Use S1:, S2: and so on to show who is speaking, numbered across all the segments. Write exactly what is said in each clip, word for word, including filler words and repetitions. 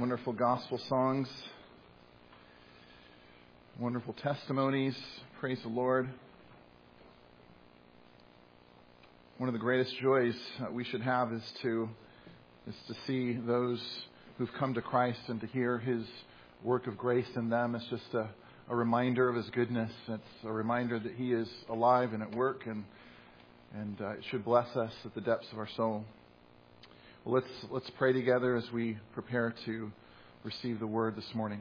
S1: wonderful gospel songs, wonderful testimonies. Praise the Lord. One of the greatest joys that we should have is to is to see those who've come to Christ and to hear His work of grace in them. It's just a, a reminder of His goodness. It's a reminder that He is alive and at work, and and uh, it should bless us at the depths of our soul. Well, let's let's pray together as we prepare to receive the word this morning.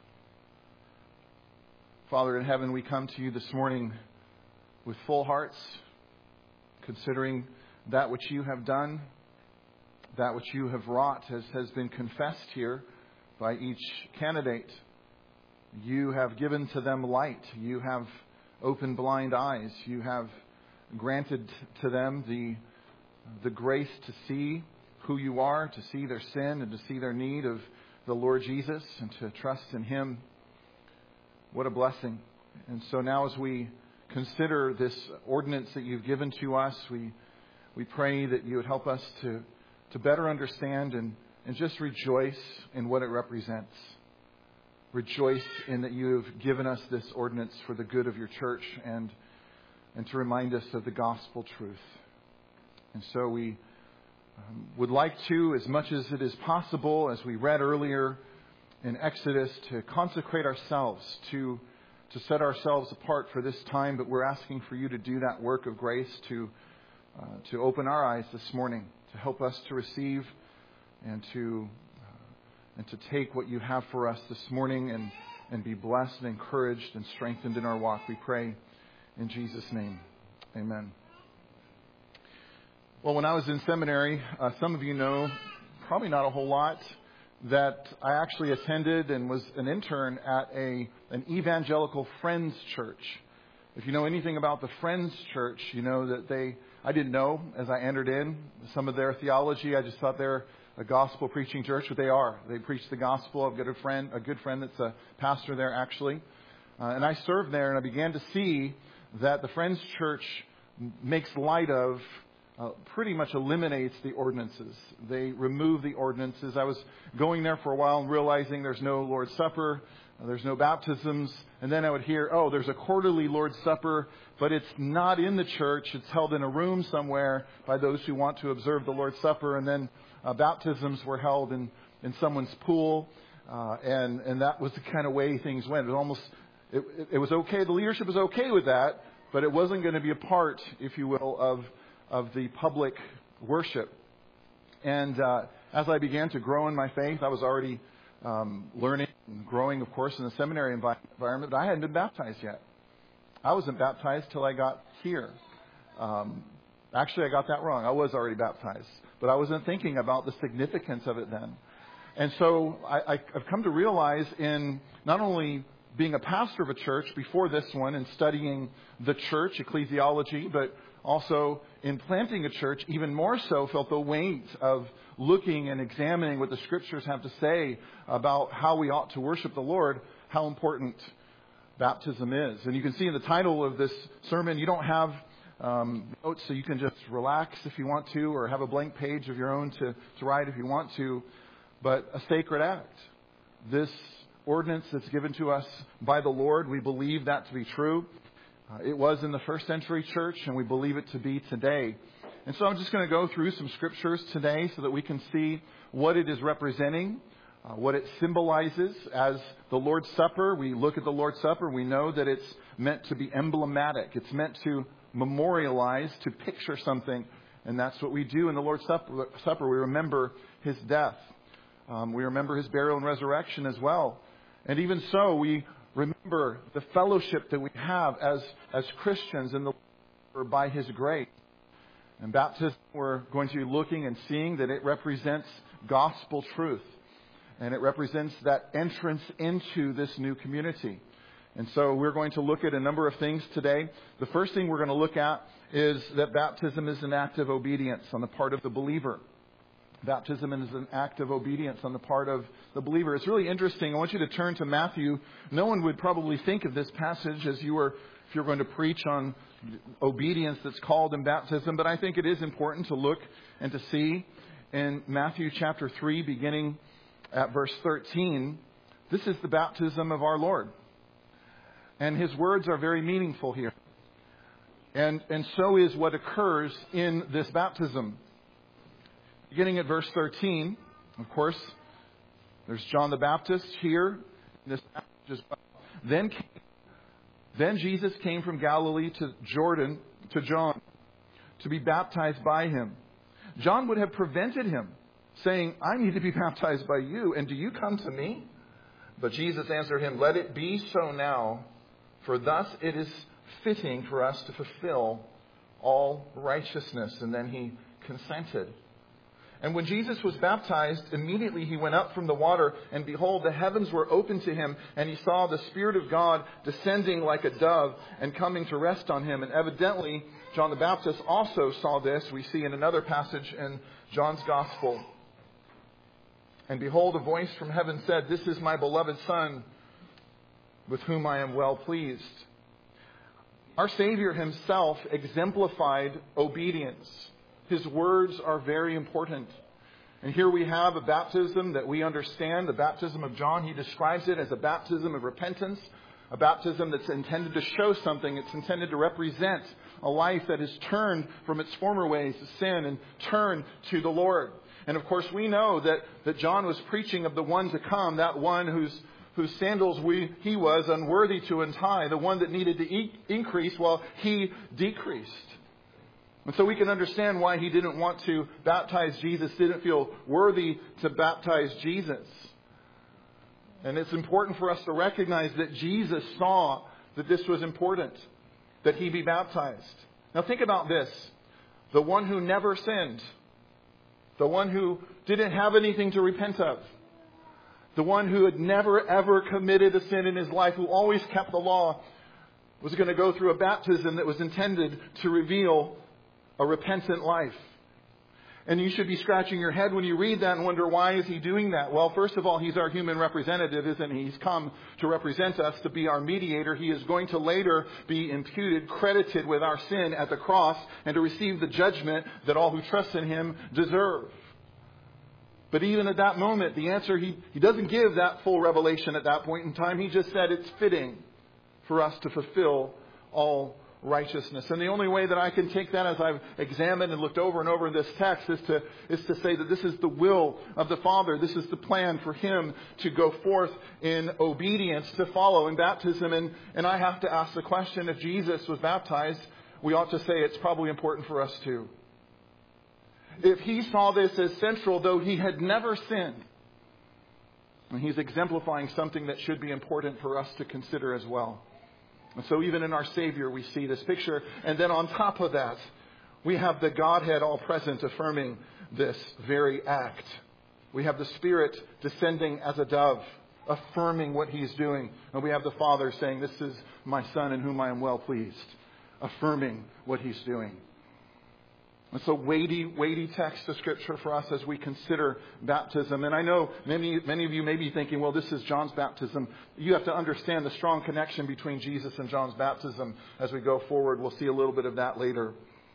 S1: Father in heaven, we come to you this morning with full hearts, considering that which you have done, that which you have wrought, as has been confessed here by each candidate. You have given to them light. You have opened blind eyes. You have granted to them the the grace to see who you are, to see their sin and to see their need of the Lord Jesus and to trust in Him. What a blessing. And so now as we consider this ordinance that you've given to us, we we pray that you would help us to, to better understand and, and just rejoice in what it represents. Rejoice in that you have given us this ordinance for the good of your church and, and to remind us of the gospel truth. And so we Um, would like to, as much as it is possible, as we read earlier in Exodus, to consecrate ourselves, to to set ourselves apart for this time. But we're asking for you to do that work of grace, to uh, to open our eyes this morning, to help us to receive and to uh, and to take what you have for us this morning, and and be blessed and encouraged and strengthened in our walk. We pray in Jesus' name, amen. Well, when I was in seminary, uh, some of you know, probably not a whole lot, that I actually attended and was an intern at a an evangelical Friends church. If you know anything about the Friends church, you know that they, I didn't know as I entered in some of their theology. I just thought they're a gospel preaching church, but they are. They preach the gospel. I've got a friend, a good friend that's a pastor there actually. Uh, and I served there, and I began to see that the Friends church makes light of Uh, pretty much eliminates the ordinances. They remove the ordinances. I was going there for a while and realizing there's no Lord's Supper, uh, there's no baptisms, and then I would hear, oh, there's a quarterly Lord's Supper, but it's not in the church. It's held in a room somewhere by those who want to observe the Lord's Supper, and then uh, baptisms were held in, in someone's pool, uh, and, and that was the kind of way things went. It was almost, it, it, it was okay. The leadership was okay with that, but it wasn't going to be a part, if you will, of of the public worship. And uh, as I began to grow in my faith, I was already um, learning and growing, of course, in the seminary environment, but I hadn't been baptized yet. I wasn't baptized till I got here. Um, actually, I got that wrong. I was already baptized, but I wasn't thinking about the significance of it then. And so I, I, I've come to realize in not only being a pastor of a church before this one and studying the church, ecclesiology, but also in planting a church, even more so felt the weight of looking and examining what the Scriptures have to say about how we ought to worship the Lord, how important baptism is. And you can see in the title of this sermon, you don't have um, notes, so you can just relax if you want to, or have a blank page of your own to, to write if you want to. But a sacred act. This ordinance that's given to us by the Lord, we believe that to be true. Uh, it was in the first century church, and we believe it to be today. And so I'm just going to go through some scriptures today so that we can see what it is representing, uh, what it symbolizes. As the Lord's Supper, we look at the Lord's Supper, we know that it's meant to be emblematic. It's meant to memorialize, to picture something. And that's what we do in the Lord's Supper. Supper. We remember His death. Um, we remember His burial and resurrection as well. And even so, we remember the fellowship that we have as, as Christians in the Lord by His grace. And baptism, we're going to be looking and seeing that it represents gospel truth. And it represents that entrance into this new community. And so we're going to look at a number of things today. The first thing we're going to look at is that baptism is an act of obedience on the part of the believer. Baptism is an act of obedience on the part of the believer. It's really interesting. I want you to turn to Matthew. No one would probably think of this passage as you were, if you're going to preach on obedience that's called in baptism. But I think it is important to look and to see in Matthew chapter three, beginning at verse thirteen, this is the baptism of our Lord. And his words are very meaningful here. And, and so is what occurs in this baptism. Beginning at verse thirteen, of course, there's John the Baptist here. In this passage as well. Then, came, then Jesus came from Galilee to Jordan, to John, to be baptized by him. John would have prevented him, saying, I need to be baptized by you, and do you come to me? But Jesus answered him, let it be so now, for thus it is fitting for us to fulfill all righteousness. And then he consented. And when Jesus was baptized, immediately he went up from the water, and behold, the heavens were opened to him, and he saw the Spirit of God descending like a dove and coming to rest on him. And evidently, John the Baptist also saw this. We see in another passage in John's Gospel. And behold, a voice from heaven said, this is my beloved Son, with whom I am well pleased. Our Savior himself exemplified obedience. His words are very important. And here we have a baptism that we understand, the baptism of John. He describes it as a baptism of repentance, a baptism that's intended to show something. It's intended to represent a life that is turned from its former ways to sin and turned to the Lord. And of course, we know that, that John was preaching of the one to come, that one whose whose sandals we, he was unworthy to untie, the one that needed to e- increase while he decreased. And so we can understand why he didn't want to baptize Jesus, didn't feel worthy to baptize Jesus. And it's important for us to recognize that Jesus saw that this was important, that he be baptized. Now think about this. The one who never sinned, the one who didn't have anything to repent of, the one who had never ever committed a sin in his life, who always kept the law, was going to go through a baptism that was intended to reveal a repentant life. And you should be scratching your head when you read that and wonder, why is he doing that? Well, first of all, he's our human representative, isn't he? He's come to represent us, to be our mediator. He is going to later be imputed, credited with our sin at the cross, and to receive the judgment that all who trust in him deserve. But even at that moment, the answer, he, he doesn't give that full revelation at that point in time. He just said it's fitting for us to fulfill all righteousness. And the only way that I can take that, as I've examined and looked over and over in this text, is to is to say that this is the will of the Father. This is the plan for him to go forth in obedience, to follow in baptism. And, and I have to ask the question, if Jesus was baptized, we ought to say it's probably important for us too. If he saw this as central, though he had never sinned, and he's exemplifying something that should be important for us to consider as well. And so even in our Savior, we see this picture. And then on top of that, we have the Godhead all present affirming this very act. We have the Spirit descending as a dove, affirming what he's doing. And we have the Father saying, this is my Son in whom I am well pleased, affirming what he's doing. It's a weighty, weighty text of Scripture for us as we consider baptism. And I know many, many of you may be thinking, well, this is John's baptism. You have to understand the strong connection between Jesus and John's baptism as we go forward. We'll see a little bit of that later.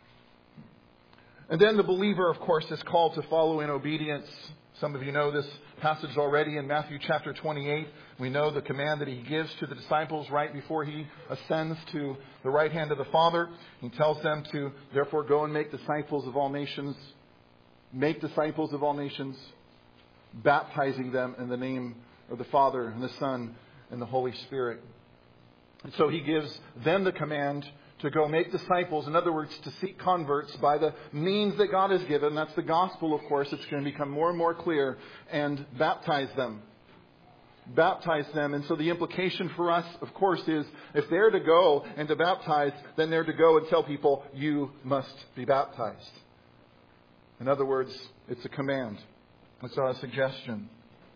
S1: And then the believer, of course, is called to follow in obedience. Some of you know this passage already in Matthew chapter twenty-eight. We know the command that he gives to the disciples right before he ascends to the right hand of the Father. He tells them to, therefore, go and make disciples of all nations. Make disciples of all nations, baptizing them in the name of the Father and the Son and the Holy Spirit. And so he gives them the command to go make disciples. In other words, to seek converts by the means that God has given. That's the gospel, of course. It's going to become more and more clear. And baptize them. Baptize them. And so the implication for us, of course, is if they're to go and to baptize, then they're to go and tell people, you must be baptized. In other words, it's a command. It's not a suggestion.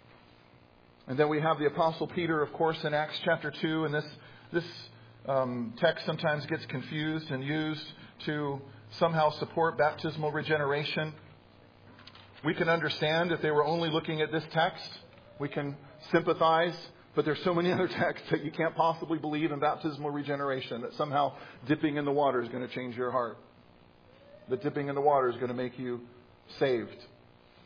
S1: And then we have the Apostle Peter, of course, in Acts chapter two. And this this um, text sometimes gets confused and used to somehow support baptismal regeneration. We can understand if they were only looking at this text. We can sympathize. But there's so many other texts that you can't possibly believe in baptismal regeneration, that somehow dipping in the water is going to change your heart. That dipping in the water is going to make you saved.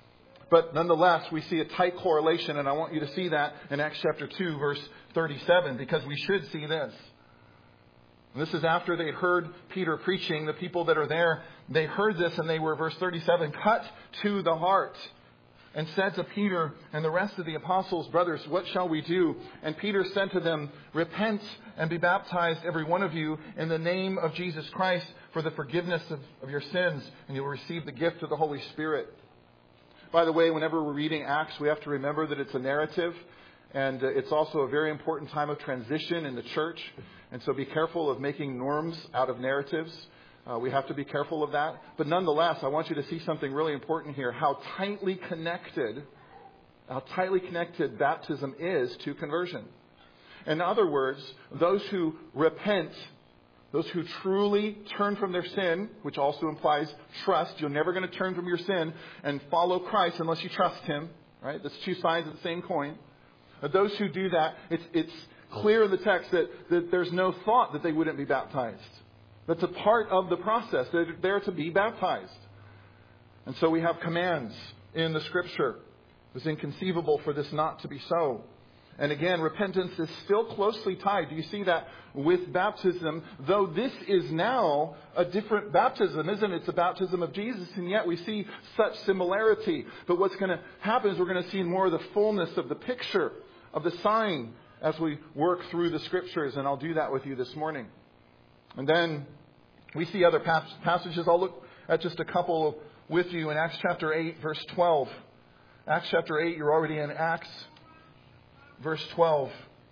S1: But nonetheless, we see a tight correlation, and I want you to see that in Acts chapter two, verse thirty-seven, because we should see this. And this is after they heard Peter preaching. The people that are there, they heard this, and they were, verse thirty-seven, cut to the heart, and said to Peter and the rest of the apostles, brothers, what shall we do? And Peter said to them, repent and be baptized, every one of you, in the name of Jesus Christ for the forgiveness of, of your sins, and you will receive the gift of the Holy Spirit. By the way, whenever we're reading Acts, we have to remember that it's a narrative, and it's also a very important time of transition in the church. And so be careful of making norms out of narratives. Uh, we have to be careful of that. But nonetheless, I want you to see something really important here. How tightly connected, how tightly connected baptism is to conversion. In other words, those who repent, those who truly turn from their sin, which also implies trust. You're never going to turn from your sin and follow Christ unless you trust Him. Right? That's two sides of the same coin. But those who do that, it's, it's clear in the text that, that there's no thought that they wouldn't be baptized. That's a part of the process. They're there to be baptized. And so we have commands in the Scripture. It's inconceivable for this not to be so. And again, repentance is still closely tied. Do you see that with baptism? Though this is now a different baptism, isn't it? It's a baptism of Jesus, and yet we see such similarity. But what's going to happen is we're going to see more of the fullness of the picture, of the sign, as we work through the Scriptures. And I'll do that with you this morning. And then we see other passages. I'll look at just a couple with you in Acts chapter eight, verse twelve. Acts chapter eight, you're already in Acts. Verse twelve.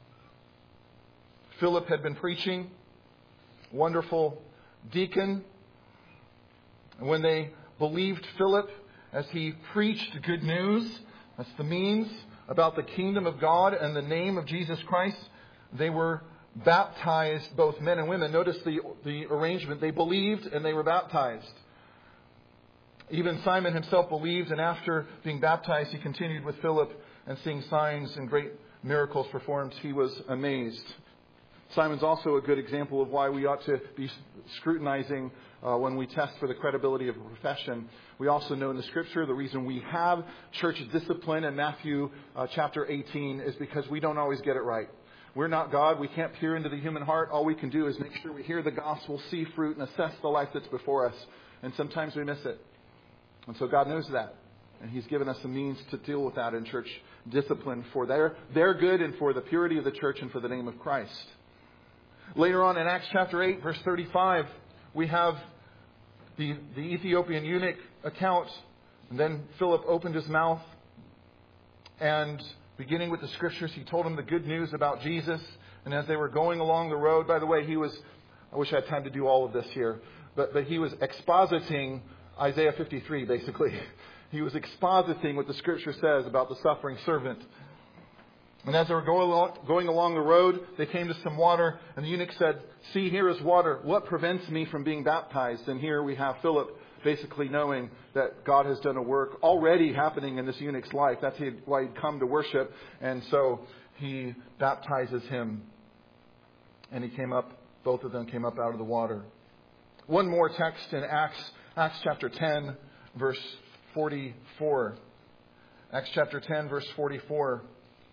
S1: Philip had been preaching. Wonderful deacon. And when they believed Philip as he preached good news, that's the means, about the kingdom of God and the name of Jesus Christ, they were baptized, both men and women. Notice the, the arrangement. They believed and they were baptized. Even Simon himself believed, and after being baptized, he continued with Philip and seeing signs and great miracles performed. He was amazed. Simon's also a good example of why we ought to be scrutinizing uh, when we test for the credibility of a profession. We also know in the Scripture the reason we have church discipline in Matthew uh, chapter eighteen is because we don't always get it right. We're not God. We can't peer into the human heart. All we can do is make sure we hear the gospel, see fruit, and assess the life that's before us. And sometimes we miss it. And so God knows that. And He's given us a means to deal with that in church discipline for their, their good and for the purity of the church and for the name of Christ. Later on in Acts chapter eight, verse thirty-five, we have the, the Ethiopian eunuch account. And then Philip opened his mouth, and beginning with the Scriptures, he told him the good news about Jesus. And as they were going along the road, by the way, he was, I wish I had time to do all of this here, but, but he was expositing Isaiah fifty-three, basically. He was expositing what the Scripture says about the suffering servant. And as they were going along, going along the road, they came to some water, and the eunuch said, see, here is water. What prevents me from being baptized? And here we have Philip basically knowing that God has done a work already happening in this eunuch's life. That's why he'd come to worship. And so he baptizes him. And he came up, both of them came up out of the water. One more text in Acts, Acts chapter ten, verse forty-four. Acts chapter ten, verse forty-four.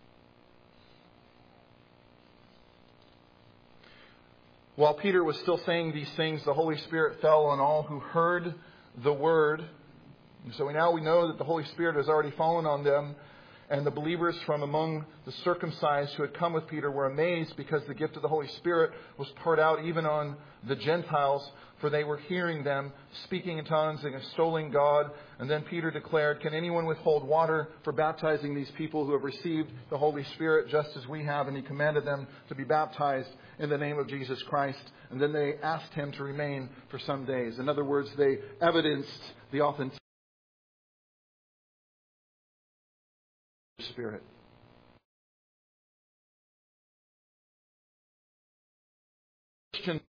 S1: While Peter was still saying these things, the Holy Spirit fell on all who heard the word. And so now we know that the Holy Spirit has already fallen on them. And the believers from among the circumcised who had come with Peter were amazed because the gift of the Holy Spirit was poured out even on the Gentiles, for they were hearing them speaking in tongues and extolling God. And then Peter declared, can anyone withhold water for baptizing these people who have received the Holy Spirit just as we have? And he commanded them to be baptized in the name of Jesus Christ. And then they asked him to remain for some days. In other words, they evidenced the authenticity of the Spirit. Christian,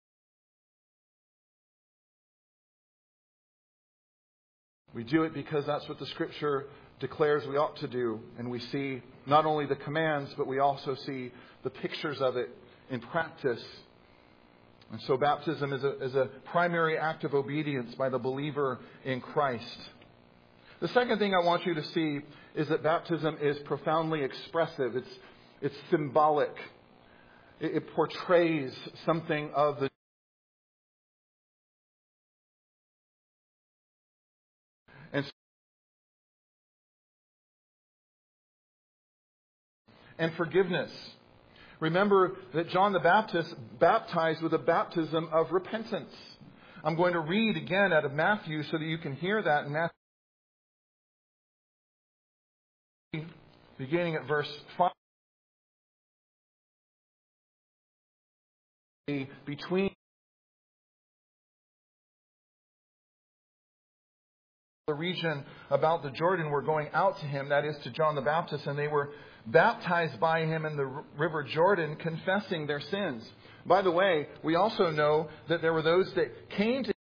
S1: we do it because that's what the Scripture declares we ought to do. And we see not only the commands, but we also see the pictures of it in practice. And so baptism is a, is a primary act of obedience by the believer in Christ. The second thing I want you to see is that baptism is profoundly expressive. It's, it's symbolic. It, it portrays something of the and, and forgiveness. Remember that John the Baptist baptized with a baptism of repentance. I'm going to read again out of Matthew so that you can hear that in Matthew, beginning at verse five. Between the region about the Jordan were going out to him, that is to John the Baptist, and they were baptized by him in the river Jordan, confessing their sins. By the way, we also know that there were those that came to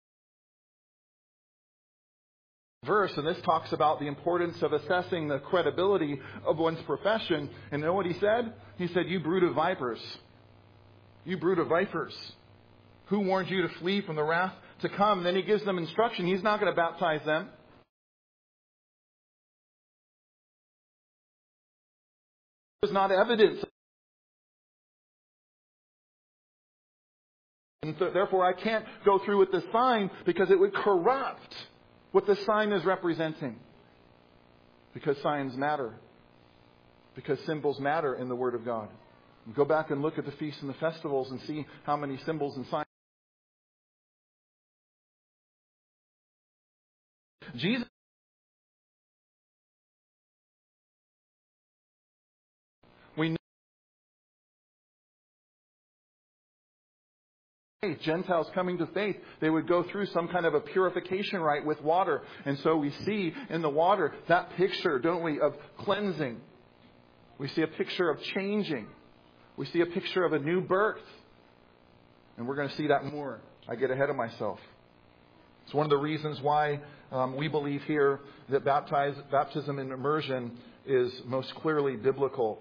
S1: verse, and this talks about the importance of assessing the credibility of one's profession. And you know what he said? He said, "You brood of vipers. You brood of vipers. Who warned you to flee from the wrath to come?" And then he gives them instruction. He's not going to baptize them. There's not evidence. And so therefore, I can't go through with the sign because it would corrupt what the sign is representing. Because signs matter. Because symbols matter in the Word of God. Go back and look at the feasts and the festivals and see how many symbols and signs. Jesus. We know Gentiles coming to faith, they would go through some kind of a purification rite with water. And so we see in the water that picture, don't we, of cleansing. We see a picture of changing. We see a picture of a new birth. And we're going to see that more. I get ahead of myself. It's one of the reasons why um, we believe here that baptize, baptism and immersion is most clearly biblical.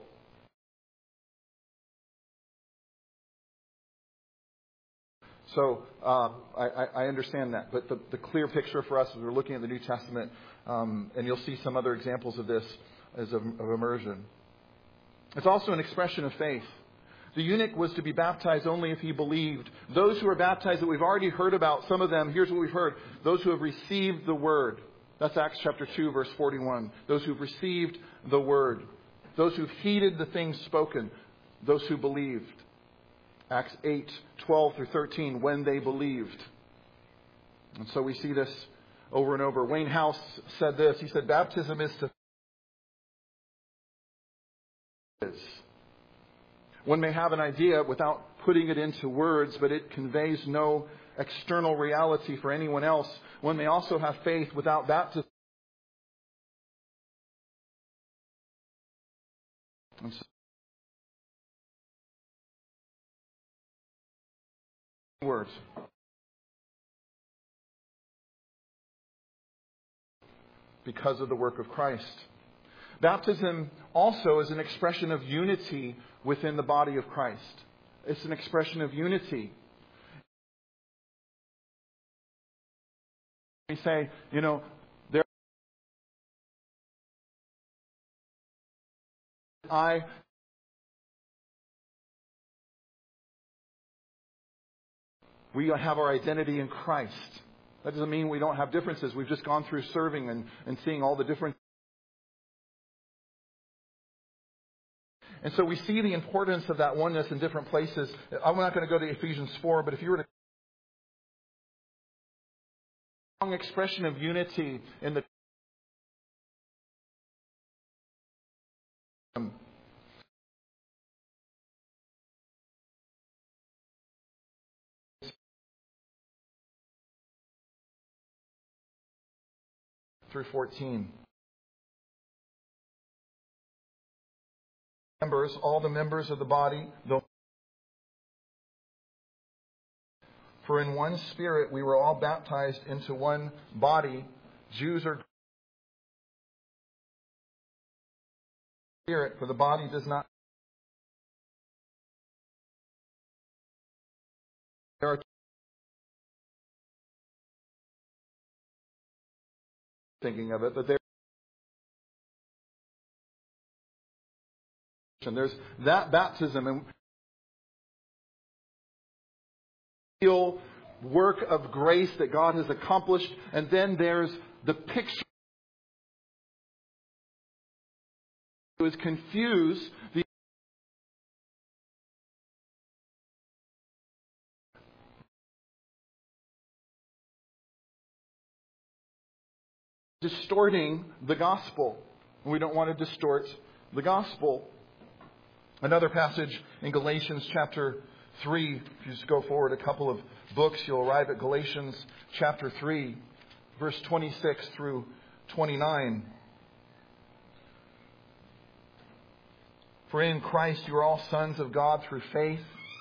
S1: So uh, I, I understand that. But the, the clear picture for us as we're looking at the New Testament, um, and you'll see some other examples of this, is of, of immersion. It's also an expression of faith. The eunuch was to be baptized only if he believed. Those who are baptized that we've already heard about, some of them, here's what we've heard. Those who have received the word. That's Acts chapter two, verse forty-one. Those who've received the word. Those who've heeded the things spoken. Those who believed. Acts eight, twelve through thirteen, when they believed. And so we see this over and over. Wayne House said this. He said, baptism is to... One may have an idea without putting it into words, but it conveys no external reality for anyone else. One may also have faith without baptism. And so, words. Because of the work of Christ. Baptism also is an expression of unity within the body of Christ. It's an expression of unity. We say, you know, there I we have our identity in Christ. That doesn't mean we don't have differences. We've just gone through serving and, and seeing all the different. And so we see the importance of that oneness in different places. I'm not going to go to Ephesians four, but if you were to strong expression of unity in the through fourteen. Members, all the members of the body, though for in one Spirit we were all baptized into one body, Jews or Spirit, for the body does not. There are thinking of it, but there And there's that baptism and real work of grace that God has accomplished. And then there's the picture that is confused. The distorting the gospel. We don't want to distort the gospel. Another passage in Galatians chapter three. If you just go forward a couple of books, you'll arrive at Galatians chapter three, verse twenty-six through twenty-nine. For in Christ you are all sons of God through faith.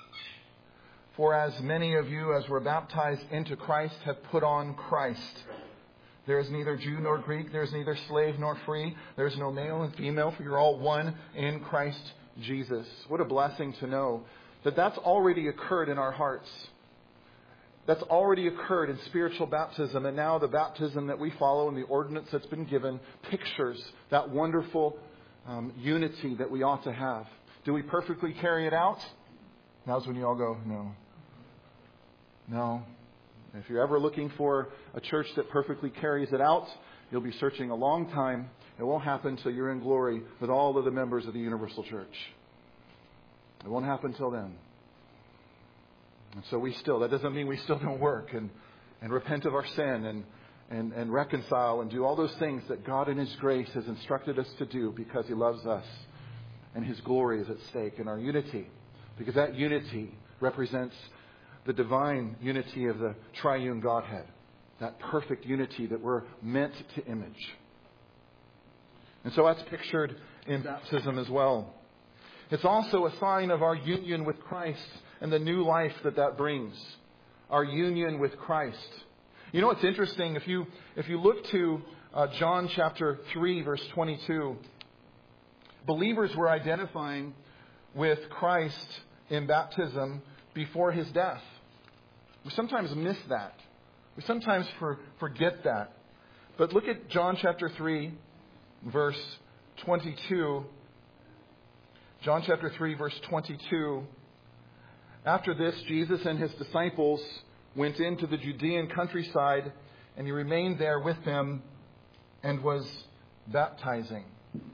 S1: For as many of you as were baptized into Christ have put on Christ. There is neither Jew nor Greek. There is neither slave nor free. There is no male and female, for you're all one in Christ Jesus. What a blessing to know that that's already occurred in our hearts. That's already occurred in spiritual baptism. And now the baptism that we follow and the ordinance that's been given pictures that wonderful um, unity that we ought to have. Do we perfectly carry it out? Now's when you all go, no. No. If you're ever looking for a church that perfectly carries it out, you'll be searching a long time. It won't happen until you're in glory with all of the members of the Universal Church. It won't happen until then. And so we still, that doesn't mean we still don't work and, and repent of our sin and, and, and reconcile and do all those things that God in His grace has instructed us to do because He loves us and His glory is at stake in our unity. Because that unity represents the divine unity of the triune Godhead. That perfect unity that we're meant to image. And so that's pictured in baptism as well. It's also a sign of our union with Christ and the new life that that brings. Our union with Christ. You know what's interesting? If you if you look to uh, John chapter three, verse twenty-two, believers were identifying with Christ in baptism before His death. We sometimes miss that. We sometimes for, forget that. But look at John chapter three, verse twenty-two. John chapter three, verse twenty-two. After this, Jesus and His disciples went into the Judean countryside, and He remained there with them and was baptizing.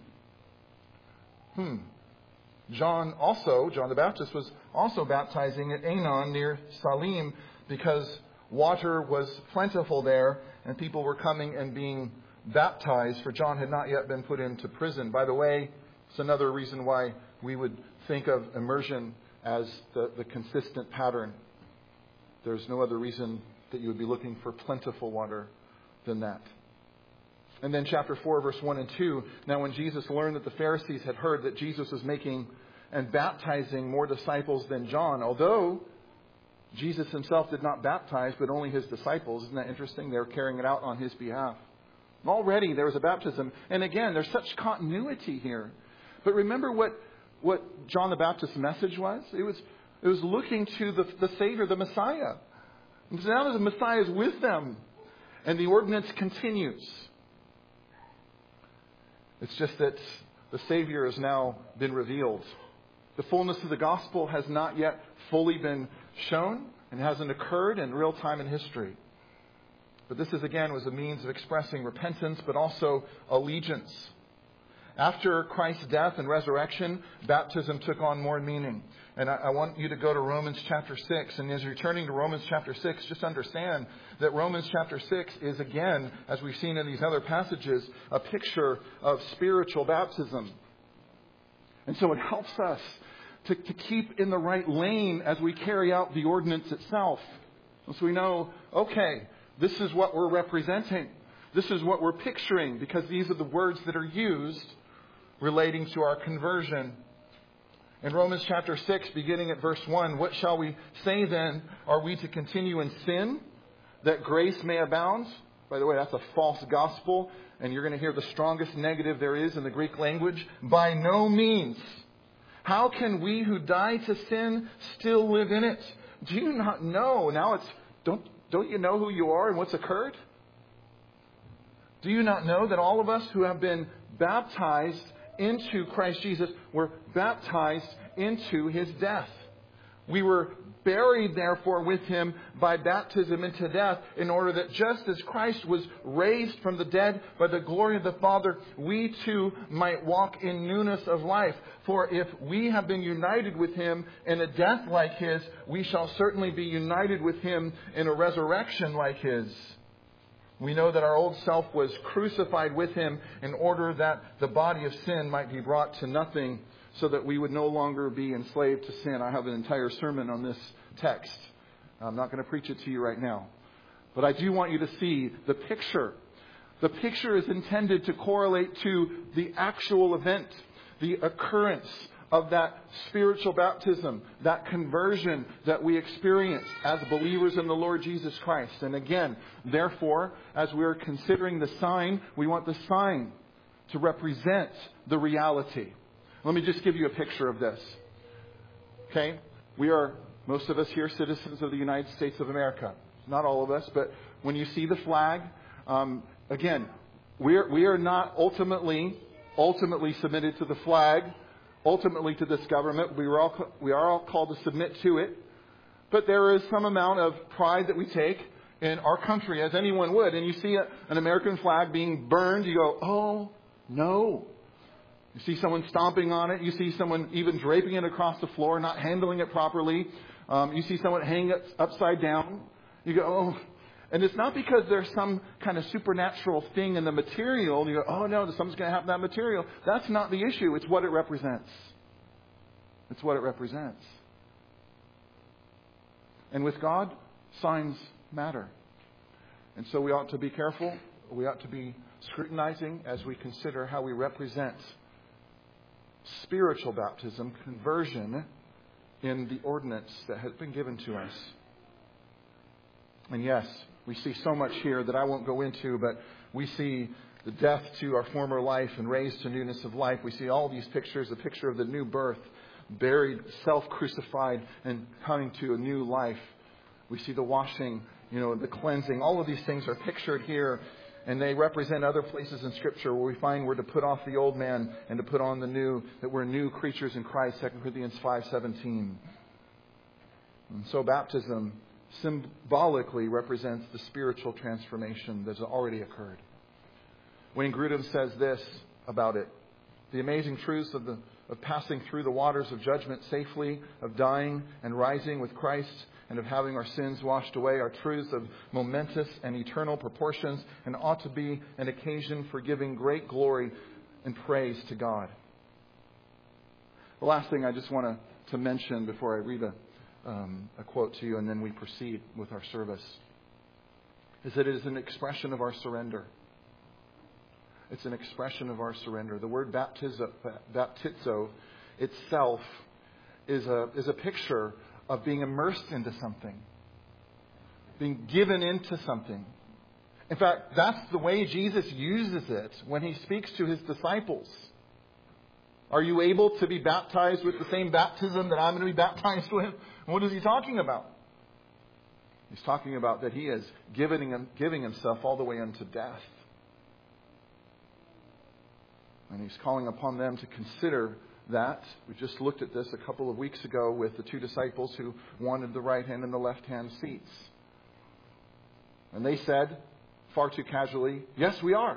S1: Hmm. John also, John the Baptist, was also baptizing at Aenon near Salim because water was plentiful there and people were coming and being baptized, for John had not yet been put into prison. By the way, it's another reason why we would think of immersion as the, the consistent pattern. There's no other reason that you would be looking for plentiful water than that. And then chapter four, verse one and two. Now when Jesus learned that the Pharisees had heard that Jesus was making and baptizing more disciples than John, although Jesus Himself did not baptize, but only His disciples. Isn't that interesting? They're carrying it out on His behalf. Already there was a baptism. And again, there's such continuity here. But remember what, what John the Baptist's message was? It was it was looking to the, the Savior, the Messiah. And so now the Messiah is with them. And the ordinance continues. It's just that the Savior has now been revealed. The fullness of the gospel has not yet fully been shown and hasn't occurred in real time in history. But this is again was a means of expressing repentance, but also allegiance. After Christ's death and resurrection, baptism took on more meaning. And I, I want you to go to Romans chapter six. And as you're turning to Romans chapter six, just understand that Romans chapter six is again, as we've seen in these other passages, a picture of spiritual baptism. And so it helps us to, to keep in the right lane as we carry out the ordinance itself. And so we know, okay, this is what we're representing. This is what we're picturing, because these are the words that are used relating to our conversion. In Romans chapter six, beginning at verse one, what shall we say then? Are we to continue in sin that grace may abound? By the way, that's a false gospel, and you're going to hear the strongest negative there is in the Greek language. By no means. How can we who died to sin still live in it? Do you not know? Now it's, don't, don't you know who you are and what's occurred? Do you not know that all of us who have been baptized into Christ Jesus were baptized into His death. We were buried, therefore, with Him by baptism into death, in order that just as Christ was raised from the dead by the glory of the Father, we too might walk in newness of life. For if we have been united with Him in a death like His, we shall certainly be united with Him in a resurrection like His. We know that our old self was crucified with Him in order that the body of sin might be brought to nothing, so that we would no longer be enslaved to sin. I have an entire sermon on this text. I'm not going to preach it to you right now. But I do want you to see the picture. The picture is intended to correlate to the actual event, the occurrence of that spiritual baptism, that conversion that we experience as believers in the Lord Jesus Christ. And again, therefore, as we're considering the sign, we want the sign to represent the reality. Let me just give you a picture of this. Okay? We are, most of us here, citizens of the United States of America. Not all of us, but when you see the flag, um, again, we are, we are not ultimately, ultimately submitted to the flag, ultimately to this government. We, were all, we are all called to submit to it. But there is some amount of pride that we take in our country, as anyone would. And you see a, an American flag being burned, you go, oh, no. You see someone stomping on it. You see someone even draping it across the floor, not handling it properly. Um, you see someone hanging it upside down. You go, oh. And it's not because there's some kind of supernatural thing in the material. You go, oh no, something's going to happen to that material. That's not the issue. It's what it represents. It's what it represents. And with God, signs matter. And so we ought to be careful. We ought to be scrutinizing as we consider how we represent spiritual baptism, conversion, in the ordinance that has been given to us. And yes, we see so much here that I won't go into, but we see the death to our former life and raised to newness of life. We see all these pictures, a picture of the new birth, buried, self-crucified, and coming to a new life. We see the washing, you know, the cleansing. All of these things are pictured here. And they represent other places in Scripture where we find we're to put off the old man and to put on the new, that we're new creatures in Christ, Second Corinthians five seventeen. And so baptism symbolically represents the spiritual transformation that has already occurred. Wayne Grudem says this about it. The amazing truths of, the, of passing through the waters of judgment safely, of dying and rising with Christ, and of having our sins washed away are truths of momentous and eternal proportions, and ought to be an occasion for giving great glory and praise to God. The last thing I just want to, to mention before I read a, um, a quote to you and then we proceed with our service is that it is an expression of our surrender. It's an expression of our surrender. The word baptizo, baptizo itself is a, is a picture of being immersed into something, being given into something. In fact, that's the way Jesus uses it when He speaks to His disciples. Are you able to be baptized with the same baptism that I'm going to be baptized with? What is He talking about? He's talking about that He is giving, giving Himself all the way unto death. And He's calling upon them to consider that. We just looked at this a couple of weeks ago with the two disciples who wanted the right hand and the left hand seats. And they said, far too casually, yes, we are.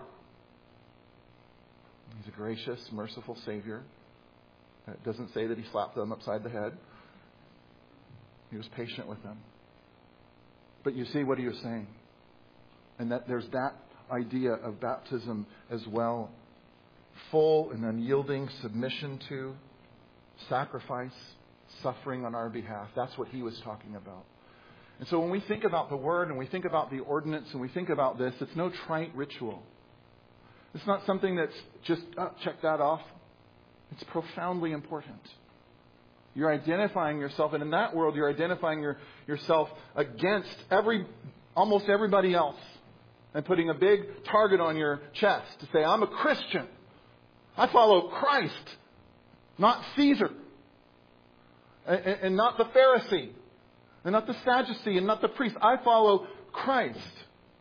S1: He's a gracious, merciful Savior. It doesn't say that He slapped them upside the head. He was patient with them. But you see what He was saying. And that there's that idea of baptism as well. Full and unyielding submission to, sacrifice, suffering on our behalf. That's what He was talking about. And so when we think about the Word and we think about the ordinance and we think about this, it's no trite ritual. It's not something that's just, oh, check that off. It's profoundly important. You're identifying yourself, and in that world, you're identifying your, yourself against every, almost everybody else, and putting a big target on your chest to say, I'm a Christian. I follow Christ, not Caesar, and, and not the Pharisee, and not the Sadducee, and not the priest. I follow Christ.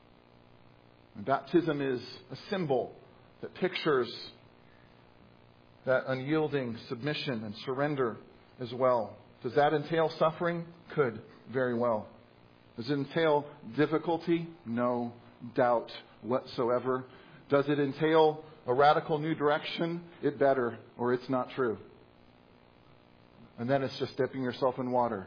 S1: And baptism is a symbol that pictures that unyielding submission and surrender as well. Does that entail suffering? Could, very well. Does it entail difficulty? No doubt whatsoever. Does it entail a radical new direction? It better, or it's not true. And then it's just dipping yourself in water.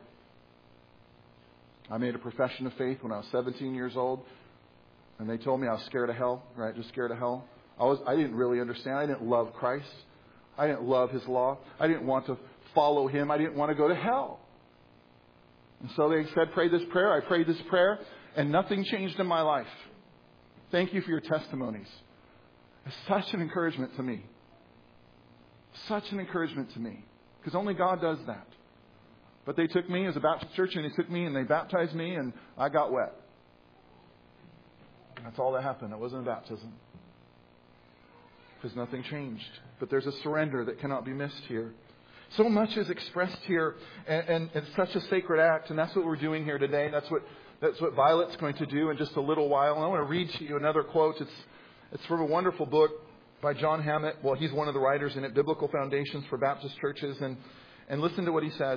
S1: I made a profession of faith when I was seventeen years old, and they told me I was scared of hell, right? Just scared of hell. I was, I didn't really understand. I didn't love Christ. I didn't love His law. I didn't want to follow Him. I didn't want to go to hell. And so they said, pray this prayer. I prayed this prayer, and nothing changed in my life. Thank you for your testimonies. It's such an encouragement to me. Such an encouragement to me. Because only God does that. But they took me as a Baptist church, and they took me and they baptized me, and I got wet. That's all that happened. It wasn't a baptism. Because nothing changed. But there's a surrender that cannot be missed here. So much is expressed here, and, and it's such a sacred act, and that's what we're doing here today. That's what that's what Violet's going to do in just a little while. And I want to read to you another quote. It's it's from a wonderful book by John Hammett. Well, he's one of the writers in it, Biblical Foundations for Baptist Churches. And, and listen to what he says.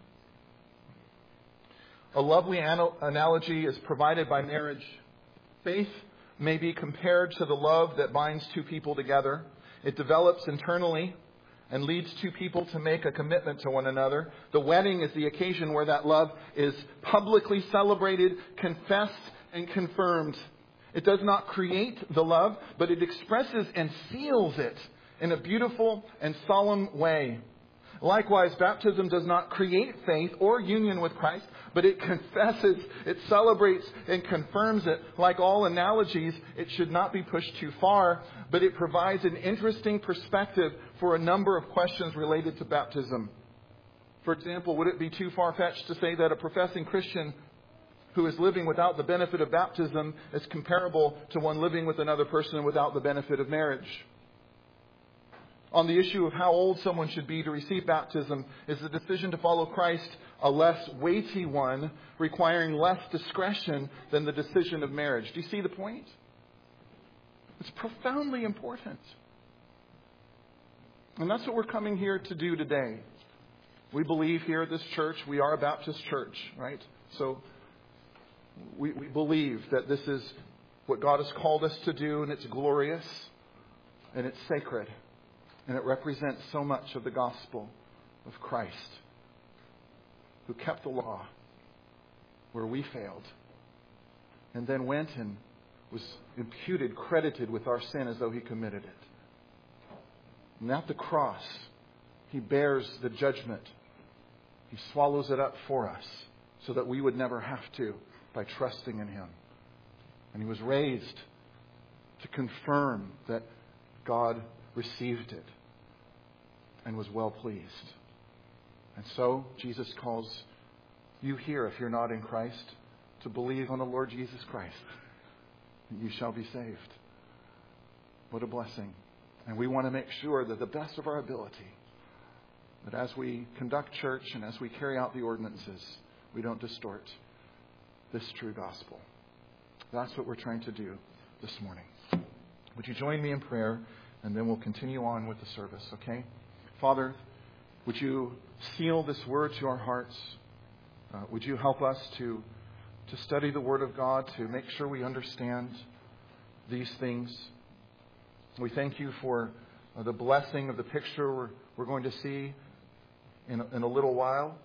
S1: A lovely anal- analogy is provided by marriage. Faith may be compared to the love that binds two people together. It develops internally and leads two people to make a commitment to one another. The wedding is the occasion where that love is publicly celebrated, confessed, and confirmed. It does not create the love, but it expresses and seals it in a beautiful and solemn way. Likewise, baptism does not create faith or union with Christ, but it confesses, it celebrates, and confirms it. Like all analogies, it should not be pushed too far, but it provides an interesting perspective for a number of questions related to baptism. For example, would it be too far-fetched to say that a professing Christian who is living without the benefit of baptism is comparable to one living with another person without the benefit of marriage? On the issue of how old someone should be to receive baptism, is the decision to follow Christ a less weighty one, requiring less discretion than the decision of marriage? Do you see the point? It's profoundly important. And that's what we're coming here to do today. We believe here at this church, we are a Baptist church, right? So we, we believe that this is what God has called us to do, and it's glorious, and it's sacred. And it represents so much of the gospel of Christ, who kept the law where we failed, and then went and was imputed, credited with our sin as though He committed it. And at the cross, He bears the judgment. He swallows it up for us so that we would never have to, by trusting in Him. And He was raised to confirm that God received it and was well pleased. And so Jesus calls you here, if you're not in Christ, to believe on the Lord Jesus Christ, and you shall be saved. What a blessing. And we want to make sure that the best of our ability, that as we conduct church and as we carry out the ordinances, we don't distort this true gospel. That's what we're trying to do this morning. Would you join me in prayer, and then we'll continue on with the service, okay? Father, would you seal this word to our hearts? Uh, would you help us to, to study the Word of God, to make sure we understand these things? We thank you for uh, the blessing of the picture we're, we're going to see in, in a little while.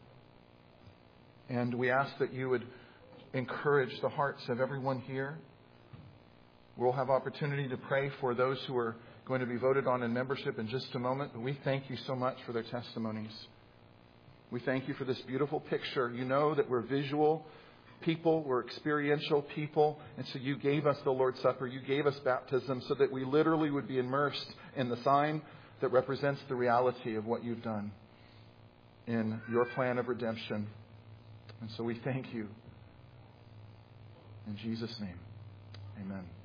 S1: And we ask that you would encourage the hearts of everyone here. We'll have opportunity to pray for those who are going to be voted on in membership in just a moment. But we thank you so much for their testimonies. We thank you for this beautiful picture. You know that we're visual people, we're experiential people. And so you gave us the Lord's Supper. You gave us baptism so that we literally would be immersed in the sign that represents the reality of what you've done in your plan of redemption. And so we thank you. In Jesus' name, amen.